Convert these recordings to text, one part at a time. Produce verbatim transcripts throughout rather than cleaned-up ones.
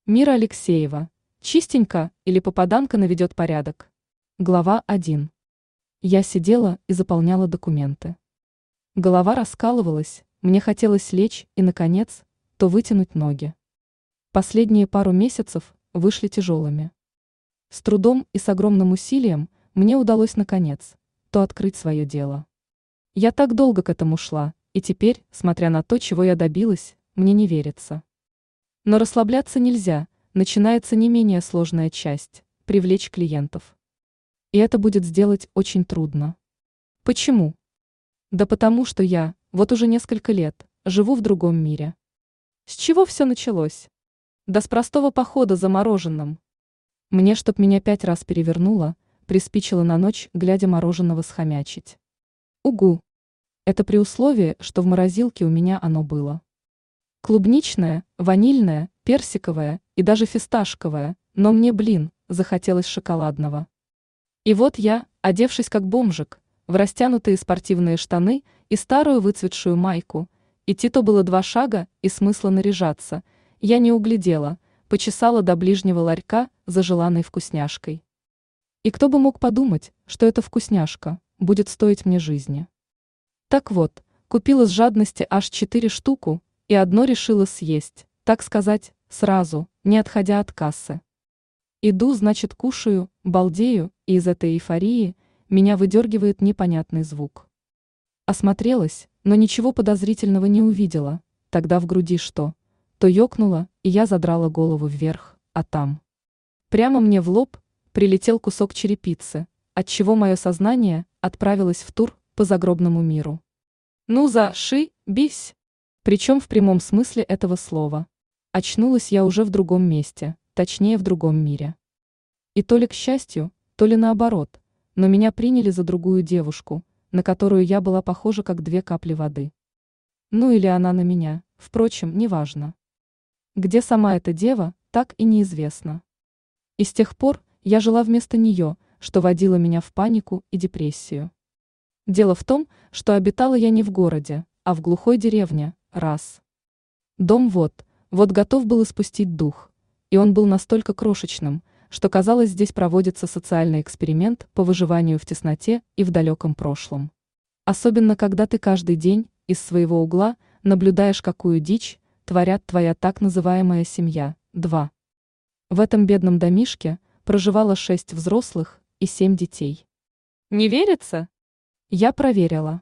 Мира Алексеева. Чистенько или попаданка наведет порядок. Глава один. Я сидела и заполняла документы. Голова раскалывалась, мне хотелось лечь и, наконец, то вытянуть ноги. Последние пару месяцев вышли тяжелыми. С трудом и с огромным усилием мне удалось, наконец, то открыть свое дело. Я так долго к этому шла, и теперь, смотря на то, чего я добилась, мне не верится. Но расслабляться нельзя, начинается не менее сложная часть – привлечь клиентов. И это будет сделать очень трудно. Почему? Да потому что я, вот уже несколько лет, живу в другом мире. С чего все началось? Да с простого похода за мороженым. Мне, чтоб меня пять раз перевернуло, приспичило на ночь, глядя мороженого, схомячить. Угу. Это при условии, что в морозилке у меня оно было. Клубничное, ванильное, персиковое и даже фисташковое, но мне, блин, захотелось шоколадного. И вот я, одевшись как бомжик, в растянутые спортивные штаны и старую выцветшую майку, идти то было два шага и смысла наряжаться, я не углядела, почесала до ближнего ларька за желанной вкусняшкой. И кто бы мог подумать, что эта вкусняшка будет стоить мне жизни. Так вот, купила с жадности аж четыре штуку, и одно решила съесть, так сказать, сразу, не отходя от кассы. Иду, значит, кушаю, балдею, и из этой эйфории меня выдергивает непонятный звук. Осмотрелась, но ничего подозрительного не увидела, тогда в груди что? То ёкнуло, и я задрала голову вверх, а там. Прямо мне в лоб прилетел кусок черепицы, отчего мое сознание отправилось в тур по загробному миру. Ну за-ши-бись! Причем в прямом смысле этого слова. Очнулась я уже в другом месте, точнее в другом мире. И то ли к счастью, то ли наоборот, но меня приняли за другую девушку, на которую я была похожа как две капли воды. Ну или она на меня, впрочем, неважно. Где сама эта дева, так и неизвестно. И с тех пор я жила вместо нее, что водило меня в панику и депрессию. Дело в том, что обитала я не в городе, а в глухой деревне, раз. Дом вот, вот готов был испустить дух, и он был настолько крошечным, что казалось, здесь проводится социальный эксперимент по выживанию в тесноте и в далеком прошлом. Особенно, когда ты каждый день из своего угла наблюдаешь, какую дичь творят твоя так называемая семья, два. В этом бедном домишке проживало шесть взрослых и семь детей. Не верится? Я проверила.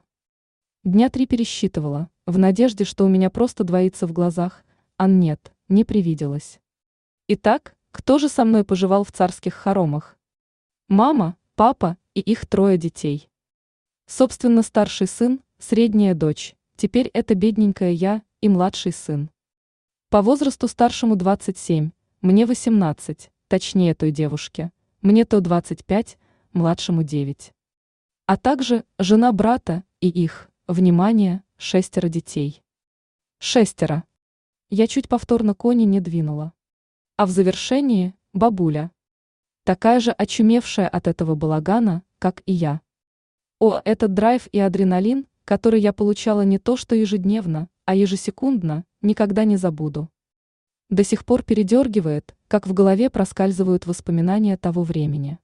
Дня три пересчитывала, в надежде, что у меня просто двоится в глазах, а нет, не привиделось. Итак, кто же со мной поживал в царских хоромах? Мама, папа и их трое детей. Собственно, старший сын, средняя дочь, теперь это бедненькая я и младший сын. По возрасту старшему двадцать семь, мне восемнадцать, точнее той девушке, мне то двадцать пять, младшему девять. А также жена брата и их, внимание, шестеро детей. Шестеро. Я чуть повторно кони не двинула. А в завершении – бабуля. Такая же очумевшая от этого балагана, как и я. О, этот драйв и адреналин, который я получала не то что ежедневно, а ежесекундно, никогда не забуду. До сих пор передергивает, как в голове проскальзывают воспоминания того времени.